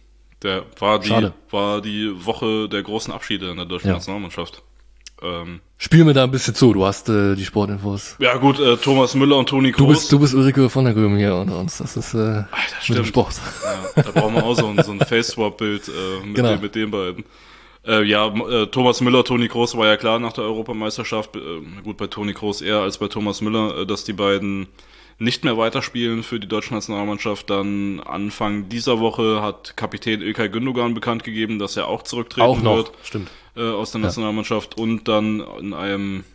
War die Woche der großen Abschiede in der deutschen Nationalmannschaft. Spiel mir da ein bisschen zu, du hast die Sportinfos. Ja gut, Thomas Müller und Toni Kroos. Du bist Ulrike von der Gröben hier unter uns. Das ist Alter, mit dem Sport. Ja, da brauchen wir auch so ein Face-Swap-Bild mit den beiden. Thomas Müller, Toni Kroos war ja klar nach der Europameisterschaft. Gut, bei Toni Kroos eher als bei Thomas Müller, dass die beiden nicht mehr weiterspielen für die deutsche Nationalmannschaft. Dann Anfang dieser Woche hat Kapitän İlkay Gündoğan bekannt gegeben, dass er auch zurücktreten wird. Stimmt. Aus der Nationalmannschaft. Und dann in einem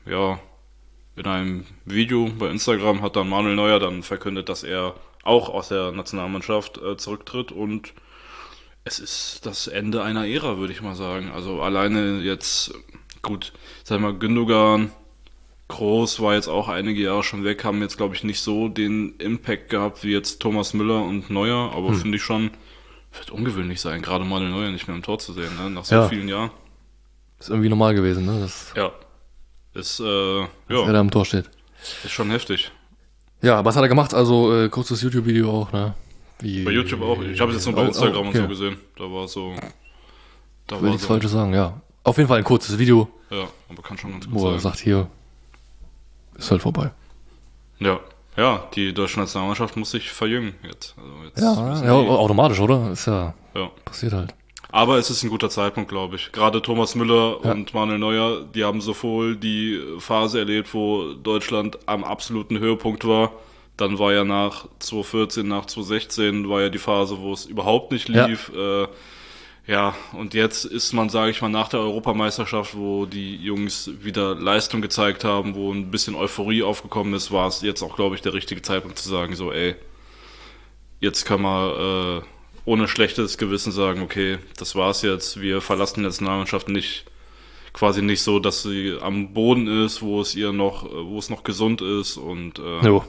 Video bei Instagram hat dann Manuel Neuer dann verkündet, dass er auch aus der Nationalmannschaft zurücktritt. Und es ist das Ende einer Ära, würde ich mal sagen. Also alleine jetzt, gut, sag mal, Gündoğan, Kroos war jetzt auch einige Jahre schon weg, haben jetzt, glaube ich, nicht so den Impact gehabt wie jetzt Thomas Müller und Neuer, aber finde ich schon, wird ungewöhnlich sein, gerade Manuel Neuer nicht mehr im Tor zu sehen, ne? Nach so vielen Jahren. Ist irgendwie normal gewesen, ne? Dass er da im Tor steht. Ist schon heftig. Ja, was hat er gemacht? Also, kurzes YouTube-Video auch, ne? Bei YouTube auch. Ich habe es jetzt nur bei Instagram und so gesehen. Da war so. Da will nichts Falsches sagen, ja. Auf jeden Fall ein kurzes Video. Ja, aber kann schon ganz gut sein. Wo er sagt, hier, ist halt vorbei. Ja, die deutsche Nationalmannschaft muss sich verjüngen jetzt. Automatisch, oder? Ist passiert halt. Aber es ist ein guter Zeitpunkt, glaube ich. Gerade Thomas Müller und Manuel Neuer, die haben sowohl die Phase erlebt, wo Deutschland am absoluten Höhepunkt war. Dann war ja nach 2014, nach 2016 war ja die Phase, wo es überhaupt nicht lief. Und jetzt ist man, sage ich mal, nach der Europameisterschaft, wo die Jungs wieder Leistung gezeigt haben, wo ein bisschen Euphorie aufgekommen ist, war es jetzt auch, glaube ich, der richtige Zeitpunkt zu sagen, so, jetzt kann man ohne schlechtes Gewissen sagen, okay, das war's jetzt, wir verlassen die Nationalmannschaft quasi nicht so, dass sie am Boden ist, wo es noch gesund ist und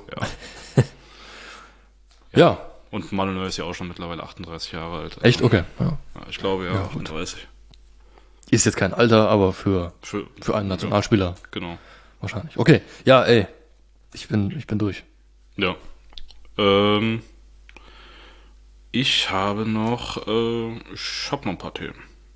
ja. Und Manuel Neuer ist ja auch schon mittlerweile 38 Jahre alt. Also, echt? Okay. Ja. Ich glaube, 38. Ist jetzt kein Alter, aber für einen Nationalspieler. Genau. Wahrscheinlich. Okay. Ja, ich bin durch. Ja. Ich habe noch ein paar Themen.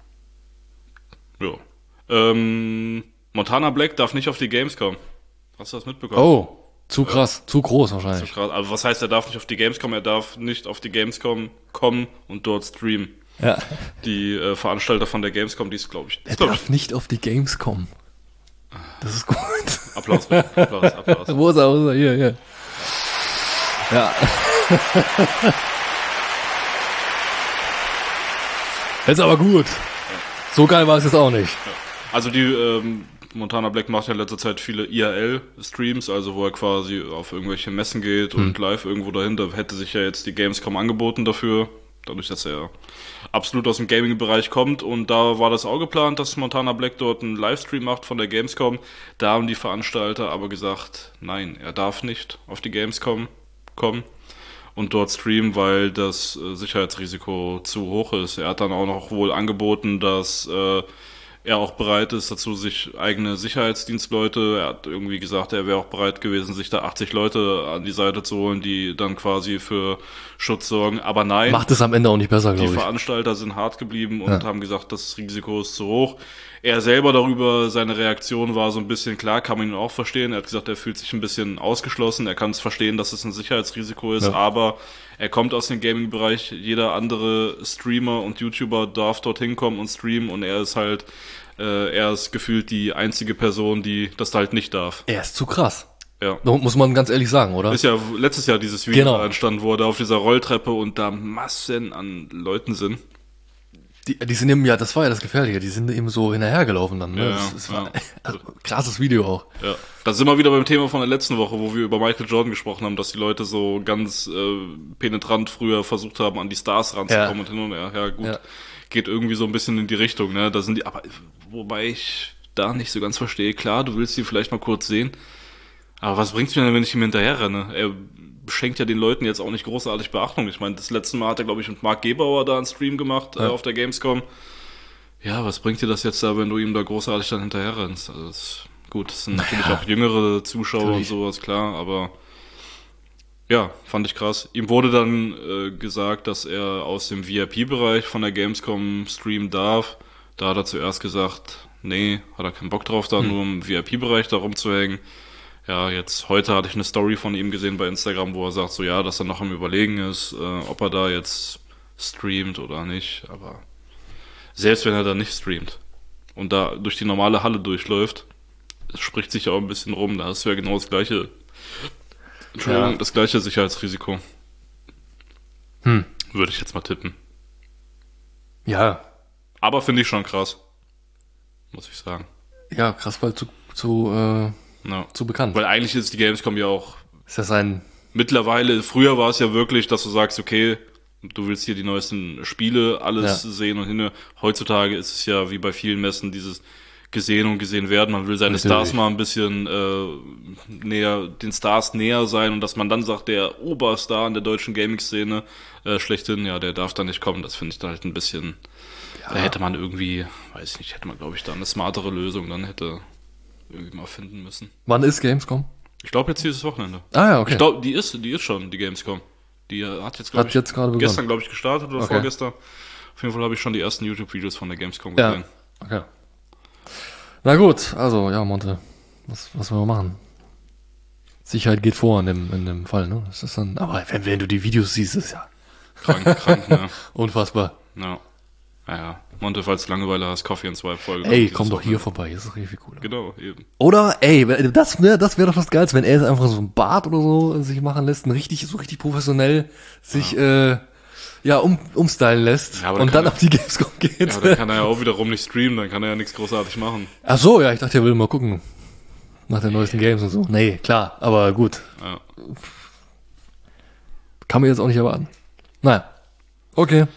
Ja. Montana Black darf nicht auf die Gamescom. Hast du das mitbekommen? Oh, zu krass, zu groß wahrscheinlich. Zu krass. Aber was heißt, er darf nicht auf die Gamescom? Er darf nicht auf die Gamescom kommen und dort streamen. Ja. Die Veranstalter von der Gamescom, die ist, glaube ich... Er darf nicht auf die Gamescom. Das ist gut. Applaus, Applaus. Wo ist er? Hier. Ja. Jetzt aber gut. So geil war es jetzt auch nicht. Ja. Also die Montana Black macht ja in letzter Zeit viele IRL-Streams, also wo er quasi auf irgendwelche Messen geht und live irgendwo dahin. Da hätte sich ja jetzt die Gamescom angeboten dafür, dadurch, dass er absolut aus dem Gaming-Bereich kommt. Und da war das auch geplant, dass Montana Black dort einen Livestream macht von der Gamescom. Da haben die Veranstalter aber gesagt, nein, er darf nicht auf die Gamescom kommen und dort streamen, weil das Sicherheitsrisiko zu hoch ist. Er hat dann auch noch wohl angeboten, dass er auch bereit ist dazu, sich eigene Sicherheitsdienstleute, er hat irgendwie gesagt, er wäre auch bereit gewesen, sich da 80 Leute an die Seite zu holen, die dann quasi für Schutz sorgen. Aber nein. Macht es am Ende auch nicht besser, glaube ich. Die Veranstalter sind hart geblieben und haben gesagt, das Risiko ist zu hoch. Er selber darüber, seine Reaktion war so ein bisschen klar, kann man ihn auch verstehen. Er hat gesagt, er fühlt sich ein bisschen ausgeschlossen. Er kann es verstehen, dass es ein Sicherheitsrisiko ist, aber er kommt aus dem Gaming-Bereich. Jeder andere Streamer und YouTuber darf dorthin kommen und streamen und er ist halt, er ist gefühlt die einzige Person, die das halt nicht darf. Er ist zu krass. Ja. Muss man ganz ehrlich sagen, oder? Ist ja letztes Jahr dieses Video entstanden, wo er da auf dieser Rolltreppe und da Massen an Leuten sind. Die sind eben, ja, das war ja das Gefährliche, die sind eben so hinterhergelaufen dann, ne? Das war ein krasses Video auch. Ja. Da sind wir wieder beim Thema von der letzten Woche, wo wir über Michael Jordan gesprochen haben, dass die Leute so ganz penetrant früher versucht haben, an die Stars ranzukommen und hin und her. Ja, gut. Ja. Geht irgendwie so ein bisschen in die Richtung, ne? Da sind die, aber wobei ich da nicht so ganz verstehe, klar, du willst die vielleicht mal kurz sehen, aber was bringt's mir denn, wenn ich ihm hinterher renne? Er schenkt ja den Leuten jetzt auch nicht großartig Beachtung. Ich meine, das letzte Mal hat er, glaube ich, mit Mark Gebauer da einen Stream gemacht auf der Gamescom. Ja, was bringt dir das jetzt da, wenn du ihm da großartig dann hinterher rennst? Also das sind natürlich auch jüngere Zuschauer und sowas, klar, aber ja, fand ich krass. Ihm wurde dann gesagt, dass er aus dem VIP-Bereich von der Gamescom streamen darf. Da hat er zuerst gesagt, nee, hat er keinen Bock drauf, da nur im VIP-Bereich da rumzuhängen. Ja, jetzt heute hatte ich eine Story von ihm gesehen bei Instagram, wo er sagt, so ja, dass er noch am Überlegen ist, ob er da jetzt streamt oder nicht. Aber selbst wenn er da nicht streamt und da durch die normale Halle durchläuft, das spricht sich ja auch ein bisschen rum, da hast du ja genau das gleiche, das gleiche Sicherheitsrisiko. Würde ich jetzt mal tippen. Ja. Aber finde ich schon krass, muss ich sagen. Ja, krass, weil zu bekannt. Weil eigentlich ist die Gamescom ja auch... Ist das ein... Mittlerweile, früher war es ja wirklich, dass du sagst, okay, du willst hier die neuesten Spiele, alles sehen und hin. Heutzutage ist es ja wie bei vielen Messen dieses gesehen und gesehen werden. Man will seine Stars mal ein bisschen den Stars näher sein und dass man dann sagt, der Oberstar in der deutschen Gaming-Szene schlechthin, ja, der darf da nicht kommen. Das finde ich da halt ein bisschen... Da hätte man irgendwie, weiß ich nicht, hätte man, glaube ich, da eine smartere Lösung dann hätte... irgendwie mal finden müssen. Wann ist Gamescom? Ich glaube jetzt dieses Wochenende. Ah ja, okay. Ich glaube, die ist schon, die Gamescom. Die hat jetzt, glaube ich, gestern, glaube ich, gestartet oder vorgestern. Auf jeden Fall habe ich schon die ersten YouTube-Videos von der Gamescom gesehen. Okay. Na gut, also, ja, Monte, was wollen wir machen? Sicherheit geht vor in dem Fall, ne? Das ist dann, aber wenn du die Videos siehst, ist ja krank, ne? Unfassbar. Ja. Ja. Monte, falls du Langeweile hast, Coffee and Swipe Folge. Ey, komm doch hier vorbei, das ist richtig cool. Genau, eben. Oder, ey, das wäre doch das Geilste, wenn er jetzt einfach so ein Bart oder so sich machen lässt, so richtig professionell sich, umstylen lässt und dann auf die Gamescom geht. Ja, aber dann kann er ja auch wiederum nicht streamen, dann kann er ja nichts großartig machen. Ach so, ja, ich dachte, er will mal gucken. Nach den neuesten Games und so. Nee, klar, aber gut. Ja. Kann man jetzt auch nicht erwarten. Naja. Okay.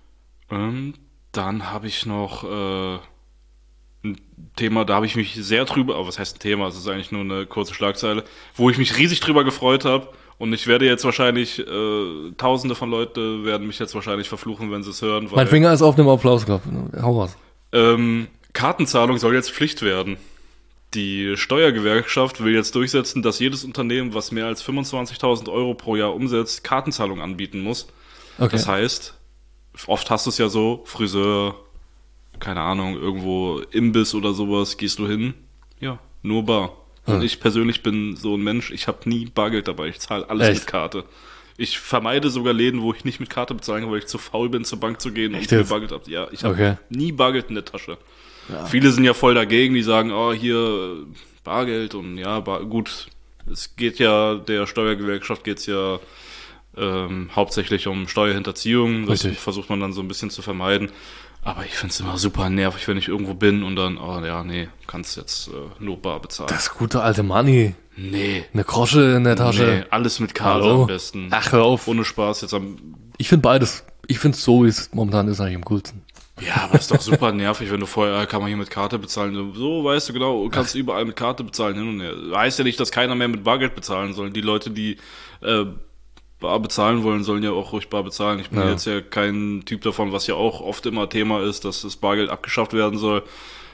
Dann habe ich noch ein Thema, da habe ich mich sehr drüber, aber was heißt ein Thema, es ist eigentlich nur eine kurze Schlagzeile, wo ich mich riesig drüber gefreut habe und ich werde jetzt wahrscheinlich, tausende von Leuten werden mich jetzt wahrscheinlich verfluchen, wenn sie es hören. Weil, mein Finger ist auf dem Applaus-Knopf, hau raus. Kartenzahlung soll jetzt Pflicht werden. Die Steuergewerkschaft will jetzt durchsetzen, dass jedes Unternehmen, was mehr als 25.000 Euro pro Jahr umsetzt, Kartenzahlung anbieten muss. Okay. Das heißt, oft hast du es ja so, Friseur, keine Ahnung, irgendwo Imbiss oder sowas, gehst du hin, ja, nur bar. Und ich persönlich bin so ein Mensch, ich habe nie Bargeld dabei, ich zahle alles mit Karte. Ich vermeide sogar Läden, wo ich nicht mit Karte bezahlen kann, weil ich zu faul bin, zur Bank zu gehen und mir Bargeld ab. Ja, ich habe nie Bargeld in der Tasche. Ja. Viele sind ja voll dagegen, die sagen, oh, hier Bargeld und ja, gut, es geht ja, der Steuergewerkschaft geht's ja hauptsächlich um Steuerhinterziehung, das versucht man dann so ein bisschen zu vermeiden, aber ich find's immer super nervig, wenn ich irgendwo bin und dann, oh ja, nee, kannst jetzt nur bar bezahlen. Das gute alte Money. Nee. Eine Krosche in der Tasche. Nee, alles mit Karte am besten. Ach, hör auf. Ohne Spaß jetzt Ich finde beides, ich find's so, wie es momentan ist, eigentlich am coolsten. Ja, aber ist doch super nervig, wenn du vorher, kann man hier mit Karte bezahlen. So, weißt du genau, du kannst überall mit Karte bezahlen hin und her. Heißt ja nicht, dass keiner mehr mit Bargeld bezahlen soll. Die Leute, die bar bezahlen wollen, sollen ja auch ruhig bar bezahlen. Ich bin jetzt ja kein Typ davon, was ja auch oft immer Thema ist, dass das Bargeld abgeschafft werden soll.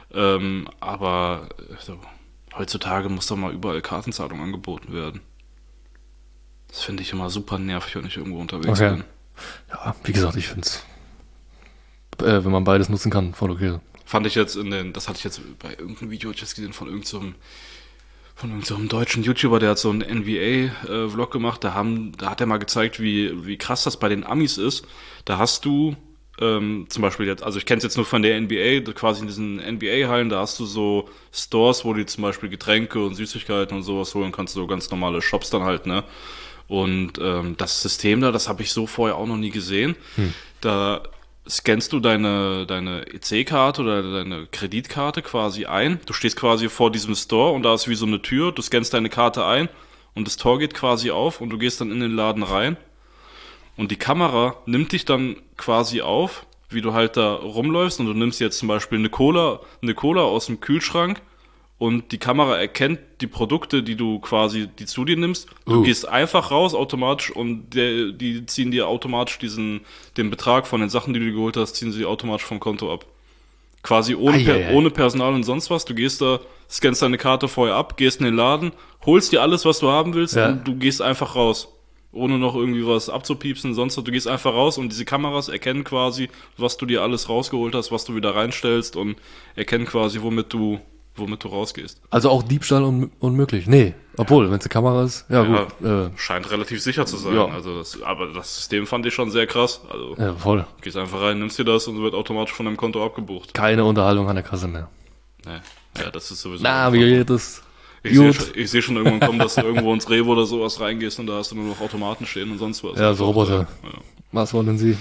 Aber heutzutage muss doch mal überall Kartenzahlung angeboten werden. Das finde ich immer super nervig, wenn ich irgendwo unterwegs bin. Ja, wie gesagt, ich finde es, wenn man beides nutzen kann, voll okay. Fand ich jetzt das hatte ich jetzt bei irgendeinem Video gesehen von irgendeinem deutschen YouTuber, der hat so einen NBA-Vlog gemacht, da hat er mal gezeigt, wie krass das bei den Amis ist. Da hast du zum Beispiel jetzt, also ich kenne es jetzt nur von der NBA, quasi in diesen NBA-Hallen, da hast du so Stores, wo du zum Beispiel Getränke und Süßigkeiten und sowas holen kannst, so ganz normale Shops dann halt, ne? Und das System da, das habe ich so vorher auch noch nie gesehen. Da scannst du deine EC-Karte oder deine Kreditkarte quasi ein. Du stehst quasi vor diesem Store und da ist wie so eine Tür. Du scannst deine Karte ein und das Tor geht quasi auf und du gehst dann in den Laden rein. Und die Kamera nimmt dich dann quasi auf, wie du halt da rumläufst und du nimmst jetzt zum Beispiel eine Cola aus dem Kühlschrank und die Kamera erkennt die Produkte, die zu dir nimmst. Du gehst einfach raus automatisch und die ziehen dir automatisch den Betrag von den Sachen, die du geholt hast, ziehen sie automatisch vom Konto ab. Quasi ohne Personal und sonst was. Du gehst da, scannst deine Karte vorher ab, gehst in den Laden, holst dir alles, was du haben willst und du gehst einfach raus. Ohne noch irgendwie was abzupiepsen, sonst was. Du gehst einfach raus und diese Kameras erkennen quasi, was du dir alles rausgeholt hast, was du wieder reinstellst und erkennen quasi, womit du rausgehst. Also auch Diebstahl unmöglich? Nee, obwohl, wenn es eine Kamera ist, gut. Scheint relativ sicher zu sein. Ja. Also aber das System fand ich schon sehr krass. Also ja, voll. Du gehst einfach rein, nimmst dir das und wird automatisch von deinem Konto abgebucht. Keine Unterhaltung an der Kasse mehr. Nee. Ja, das ist sowieso... Wie geht das? Ich sehe schon irgendwann kommen, dass du irgendwo ins Rewe oder sowas reingehst und da hast du nur noch Automaten stehen und sonst was. Ja, so Roboter. Ja. Was wollen Sie?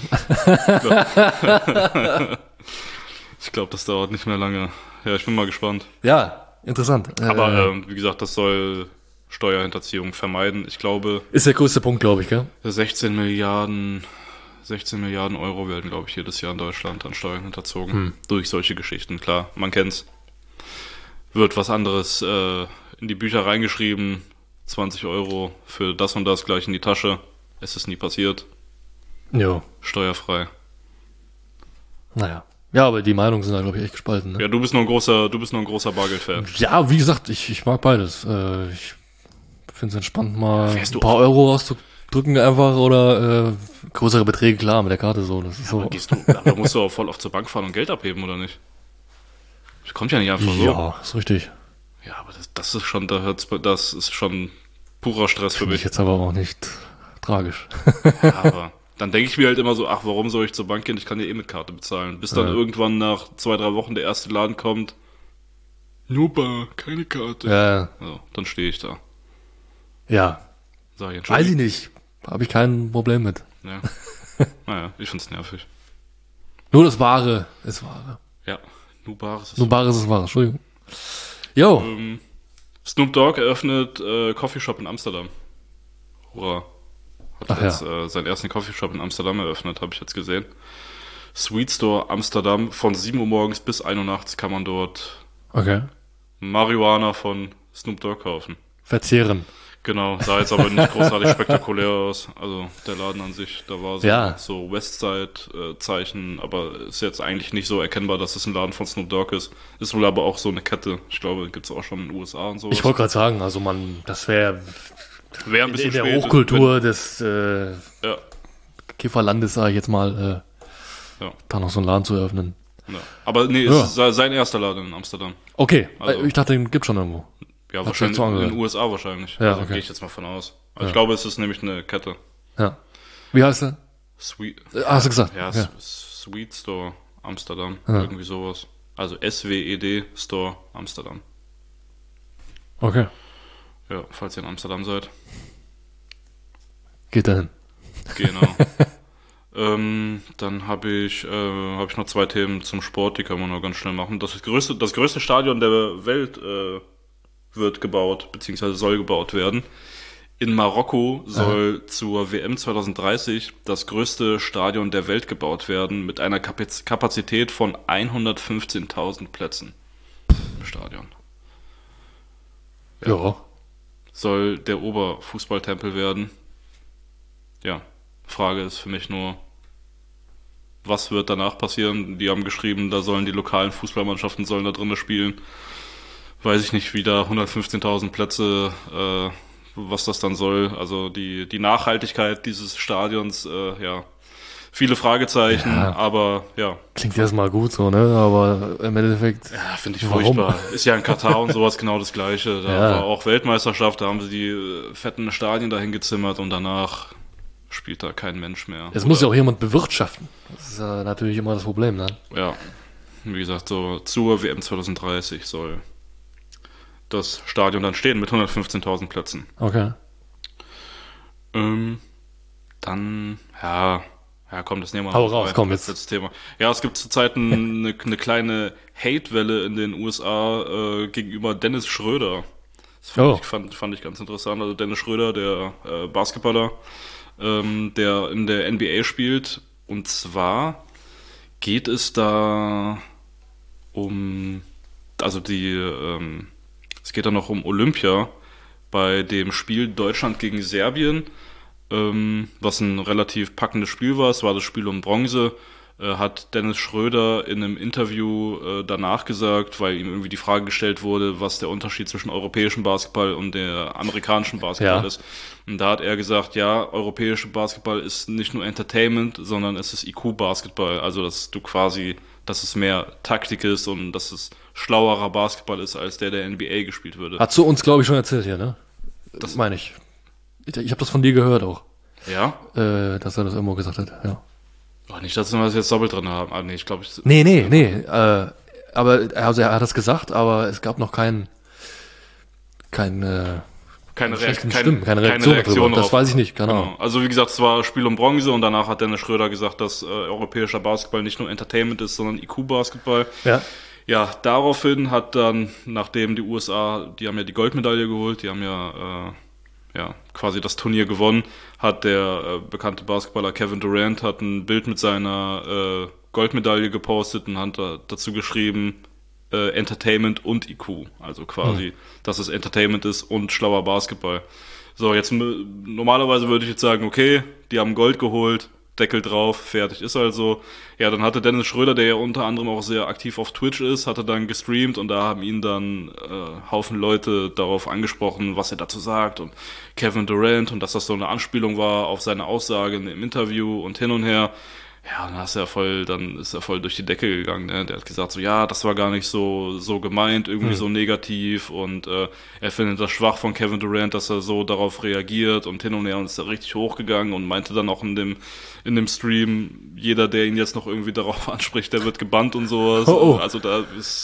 Ich glaube, das dauert nicht mehr lange. Ja, ich bin mal gespannt. Ja, interessant. Aber wie gesagt, das soll Steuerhinterziehung vermeiden. Ich glaube... Ist der größte Punkt, glaube ich, gell? 16 Milliarden Euro werden, glaube ich, jedes Jahr in Deutschland an Steuern hinterzogen. Durch solche Geschichten. Klar, man kennt's. Wird was anderes in die Bücher reingeschrieben. 20 Euro für das und das gleich in die Tasche. Es ist nie passiert. Jo. Steuerfrei. Naja. Ja, aber die Meinungen sind da, glaube ich, echt gespalten. Ne? Ja, du bist noch ein großer Bargeld-Fan. Ja, wie gesagt, ich mag beides. Ich finde es entspannt, mal ein paar Euro rauszudrücken einfach oder größere Beträge, klar, mit der Karte so. Das ist so. Da musst du auch voll oft zur Bank fahren und Geld abheben, oder nicht? Das kommt ja nicht einfach so. Ja, ist richtig. Ja, aber das ist schon purer Stress für mich. Jetzt aber auch nicht tragisch. Ja, aber dann denke ich mir halt immer so, warum soll ich zur Bank gehen? Ich kann ja mit Karte bezahlen. Bis dann irgendwann nach 2-3 Wochen der erste Laden kommt. Nur bar, keine Karte. Ja. So, dann stehe ich da. Ja. Weiß ich nicht. Habe ich kein Problem mit. Ja. Naja, ich find's nervig. Nur das Wahre ist Wahre. Ja, nur Bares ist Wahre. Entschuldigung. Jo. Snoop Dogg eröffnet Coffeeshop in Amsterdam. Hurra. Hat jetzt seinen ersten Coffeeshop in Amsterdam eröffnet, habe ich jetzt gesehen. Sweet Store Amsterdam, von 7 Uhr morgens bis 1 Uhr nachts kann man dort Marihuana von Snoop Dogg kaufen. Verzehren. Genau, sah jetzt aber nicht großartig spektakulär aus. Also der Laden an sich, da war so Westside-Zeichen, aber ist jetzt eigentlich nicht so erkennbar, dass es ein Laden von Snoop Dogg ist. Ist wohl aber auch so eine Kette. Ich glaube, gibt's auch schon in den USA und so. Ich wollte gerade sagen, also das wäre ein bisschen in der Hochkultur des Kifferlandes, sage ich jetzt mal, da noch so einen Laden zu eröffnen. Ja. Aber nee, es ist sein erster Laden in Amsterdam. Okay, also, ich dachte, den gibt's schon irgendwo. Ja, wahrscheinlich in den USA wahrscheinlich. Ja, also gehe ich jetzt mal von aus. Also ich glaube, es ist nämlich eine Kette. Ja. Wie heißt der? Sweet. Hast du gesagt? Ja, Sweet Store Amsterdam. Irgendwie sowas. Also SWED Store Amsterdam. Okay. Ja, falls ihr in Amsterdam seid. Geht dahin. Genau. Dann habe ich noch 2 Themen zum Sport, die können wir noch ganz schnell machen. Das größte Stadion der Welt wird gebaut, beziehungsweise soll gebaut werden. In Marokko soll zur WM 2030 das größte Stadion der Welt gebaut werden, mit einer Kapazität von 115.000 Plätzen im Stadion. Ja. Soll der Oberfußballtempel werden. Ja, Frage ist für mich nur, was wird danach passieren. Die haben geschrieben, da sollen die lokalen Fußballmannschaften da drinnen spielen. Weiß ich nicht, wieder 115.000 Plätze, was das dann soll. Also die Nachhaltigkeit dieses Stadions, viele Fragezeichen, aber ja. Klingt erstmal gut so, ne? Aber im Endeffekt. Ja, finde ich furchtbar. Ist ja in Katar und sowas genau das Gleiche. Da war auch Weltmeisterschaft, da haben sie die fetten Stadien dahin gezimmert und danach spielt da kein Mensch mehr. Es muss ja auch jemand bewirtschaften. Das ist ja natürlich immer das Problem, ne? Ja. Wie gesagt, so zur WM 2030 soll das Stadion dann stehen mit 115.000 Plätzen. Okay. Dann, ja, komm, das nehmen wir Hau raus, komm jetzt. Das Thema. Ja, es gibt zurzeit eine kleine Hate-Welle in den USA gegenüber Dennis Schröder. Das fand ich ganz interessant. Also Dennis Schröder, der Basketballer, der in der NBA spielt. Und zwar geht es da es geht da noch um Olympia bei dem Spiel Deutschland gegen Serbien, was ein relativ packendes Spiel war. Es war das Spiel um Bronze, hat Dennis Schröder in einem Interview danach gesagt, weil ihm irgendwie die Frage gestellt wurde, was der Unterschied zwischen europäischem Basketball und der amerikanischen Basketball ist. Und da hat er gesagt, ja, europäische Basketball ist nicht nur Entertainment, sondern es ist IQ-Basketball. Also dass es mehr Taktik ist und dass es schlauerer Basketball ist, als der NBA gespielt würde. Hast du uns, glaube ich, schon erzählt hier, ne? Das meine ich. Ich habe das von dir gehört auch. Ja? Dass er das irgendwo gesagt hat, ja. Ach, nicht, dass wir das jetzt doppelt drin haben. Ah, nee, ich glaube... Nee. Aber er hat das gesagt, aber es gab noch keine Reaktion darüber. Das weiß ich nicht, keine Ahnung. Genau. Also wie gesagt, es war Spiel um Bronze und danach hat Dennis Schröder gesagt, dass europäischer Basketball nicht nur Entertainment ist, sondern IQ-Basketball. Ja. Ja, daraufhin hat dann, nachdem die USA, die haben ja die Goldmedaille geholt, die haben ja quasi das Turnier gewonnen, hat der bekannte Basketballer Kevin Durant hat ein Bild mit seiner Goldmedaille gepostet und hat dazu geschrieben, Entertainment und IQ, also quasi, dass es Entertainment ist und schlauer Basketball. So, jetzt normalerweise würde ich jetzt sagen, okay, die haben Gold geholt, Deckel drauf, fertig ist also. Ja, dann hatte Dennis Schröder, der ja unter anderem auch sehr aktiv auf Twitch ist, hatte dann gestreamt und da haben ihn dann Haufen Leute darauf angesprochen, was er dazu sagt und Kevin Durant und dass das so eine Anspielung war auf seine Aussage im Interview und hin und her. Ja, dann ist er voll durch die Decke gegangen. Ne? Der hat gesagt so, ja, das war gar nicht so gemeint, irgendwie so negativ und er findet das schwach von Kevin Durant, dass er so darauf reagiert und hin und her und ist da richtig hochgegangen und meinte dann auch in dem Stream, jeder, der ihn jetzt noch irgendwie darauf anspricht, der wird gebannt und sowas. Oh. Also da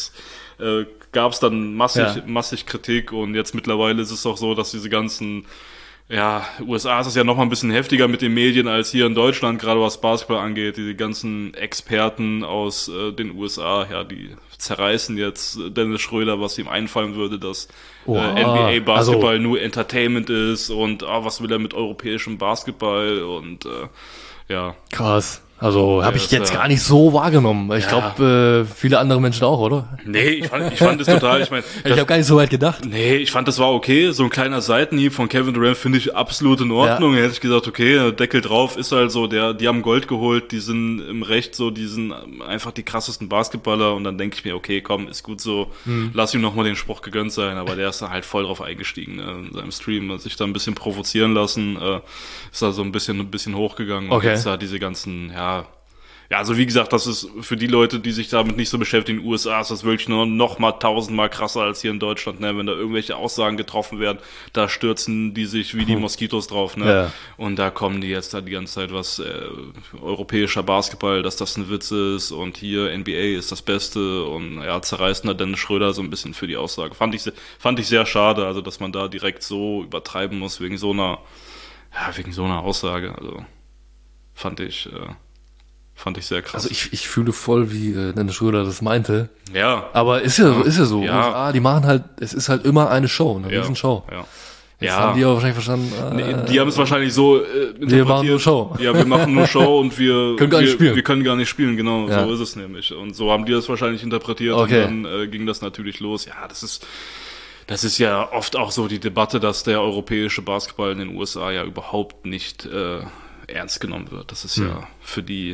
gab es dann massig Kritik und jetzt mittlerweile ist es auch so, dass diese ganzen USA ist es ja noch mal ein bisschen heftiger mit den Medien als hier in Deutschland, gerade was Basketball angeht. Die ganzen Experten aus den USA, die zerreißen jetzt Dennis Schröder, was ihm einfallen würde, dass NBA-Basketball nur Entertainment ist und was will er mit europäischem Basketball und Krass. Also habe ich jetzt gar nicht so wahrgenommen. Ich glaube, viele andere Menschen auch, oder? Nee, ich fand es total, ich meine... Ich habe gar nicht so weit gedacht. Nee, ich fand, das war okay. So ein kleiner Seitenhieb von Kevin Durant finde ich absolut in Ordnung. Hätte ich gesagt, okay, Deckel drauf ist halt so, die haben Gold geholt, die sind im Recht so, die sind einfach die krassesten Basketballer und dann denke ich mir, okay, komm, ist gut so, lass ihm nochmal den Spruch gegönnt sein, aber der ist da halt voll drauf eingestiegen, ne? In seinem Stream, hat sich da ein bisschen provozieren lassen, ist da so ein bisschen hochgegangen und jetzt da diese ganzen, also wie gesagt, das ist für die Leute, die sich damit nicht so beschäftigen, in den USA ist das wirklich noch mal 1000-mal krasser als hier in Deutschland, ne? Wenn da irgendwelche Aussagen getroffen werden, da stürzen die sich wie die Moskitos drauf, ne? Ja. Und da kommen die jetzt da die ganze Zeit, was europäischer Basketball, dass das ein Witz ist und hier NBA ist das Beste und zerreißen da Dennis Schröder so ein bisschen für die Aussage. Fand ich sehr schade, also dass man da direkt so übertreiben muss wegen so einer Aussage, also fand ich sehr krass. Also ich fühle voll, wie Dennis Schröder das meinte. Ja. Aber ist ja so. Ja. Die machen halt, es ist halt immer eine Show, eine Riesenshow. Ja. Jetzt haben die aber wahrscheinlich verstanden. Die haben es wahrscheinlich so interpretiert. Wir machen nur Show. Ja, wir machen nur Show und wir können gar nicht spielen. Genau, so ist es nämlich. Und so haben die das wahrscheinlich interpretiert und dann ging das natürlich los. Ja, das ist ja oft auch so die Debatte, dass der europäische Basketball in den USA ja überhaupt nicht ernst genommen wird. Das ist ja für die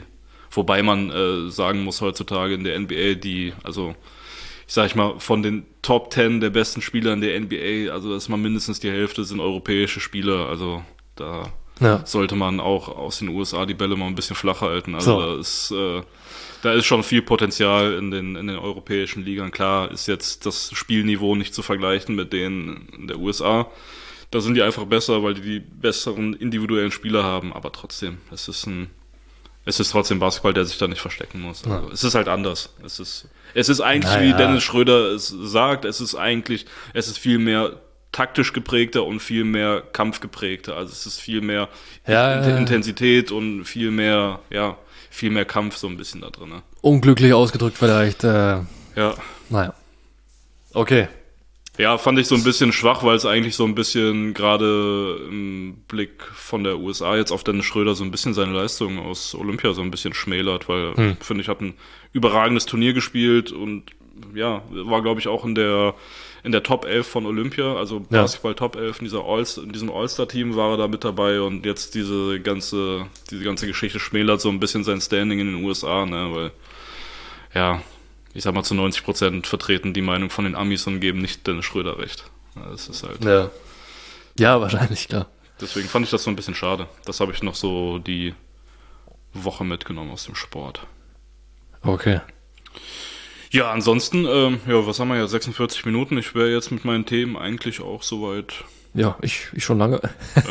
Wobei man sagen muss heutzutage in der NBA, ich sag mal, von den Top 10 der besten Spieler in der NBA, also das ist mal mindestens die Hälfte sind europäische Spieler, also da sollte man auch aus den USA die Bälle mal ein bisschen flacher halten. Also da ist schon viel Potenzial in den europäischen Ligern. Klar ist jetzt das Spielniveau nicht zu vergleichen mit denen in der USA. Da sind die einfach besser, weil die besseren individuellen Spieler haben, aber trotzdem, es ist trotzdem Basketball, der sich da nicht verstecken muss. Also, es ist halt anders. Es ist eigentlich, wie Dennis Schröder es sagt, es ist viel mehr taktisch geprägter und viel mehr kampfgeprägter. Also es ist viel mehr Intensität und viel mehr Kampf so ein bisschen da drin. Ne? Unglücklich ausgedrückt vielleicht. Naja. Okay. Ja, fand ich so ein bisschen schwach, weil es eigentlich so ein bisschen gerade im Blick von der USA jetzt auf Dennis Schröder so ein bisschen seine Leistung aus Olympia so ein bisschen schmälert, weil, finde ich, hat ein überragendes Turnier gespielt und war, glaube ich, auch in der Top 11 von Olympia, also Basketball Top 11, in diesem All-Star-Team war er da mit dabei und jetzt diese ganze Geschichte schmälert so ein bisschen sein Standing in den USA, ne, weil, ich sag mal, zu 90% vertreten die Meinung von den Amis und geben nicht Dennis Schröder recht. Das ist halt. Ja, wahrscheinlich, klar. Deswegen fand ich das so ein bisschen schade. Das habe ich noch so die Woche mitgenommen aus dem Sport. Okay. Ja, ansonsten, was haben wir ja, 46 Minuten. Ich wäre jetzt mit meinen Themen eigentlich auch soweit. Ja, ich schon lange.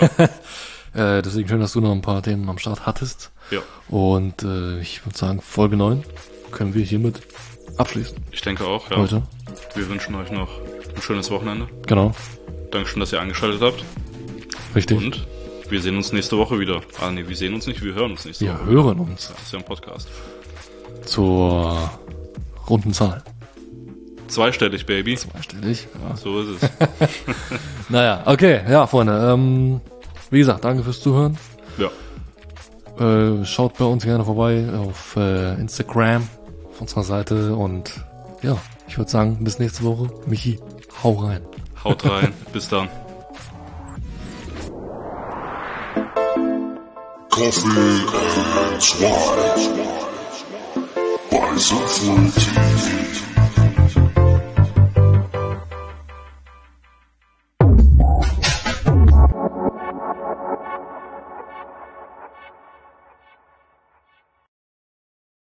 Ja. Deswegen schön, dass du noch ein paar Themen am Start hattest. Ja. Und ich würde sagen, Folge 9 können wir hiermit abschließen. Ich denke auch, ja. Heute. Wir wünschen euch noch ein schönes Wochenende. Genau. Dankeschön, dass ihr eingeschaltet habt. Richtig. Und wir sehen uns nächste Woche wieder. Wir sehen uns nicht, wir hören uns nächste Woche. Wir hören uns. Ja, das ist ja ein Podcast. Zur runden Zahl. Zweistellig, Baby. Zweistellig, ja. So ist es. Naja, okay, ja, Freunde. Wie gesagt, danke fürs Zuhören. Ja. Schaut bei uns gerne vorbei auf Instagram auf unserer Seite und ja, ich würde sagen, bis nächste Woche. Michi, hau rein. Haut rein. Bis dann. Coffee and Swine by Sinnful TV.